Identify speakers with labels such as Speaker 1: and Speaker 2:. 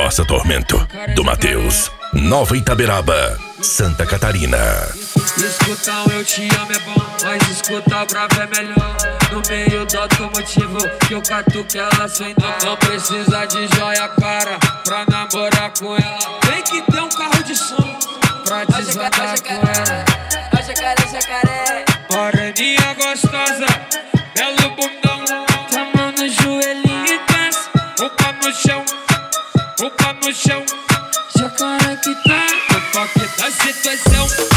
Speaker 1: Força Tormento, do Matheus, Nova Itaberaba, Santa Catarina.
Speaker 2: Escuta um eu te amo é bom, mas escuta o bravo é melhor. No meio do automotivo que eu catuque ela sem dó. Não precisa de joia cara pra namorar com ela. Tem que ter um carro de som pra desandar com ela.
Speaker 3: Ó jacaré, jacaré.
Speaker 2: Moreninha gostosa, belo bundão. Tá mão no joelhinho e desce, o pé no chão, o pé no chão. Jacaré que tá no toque da situação.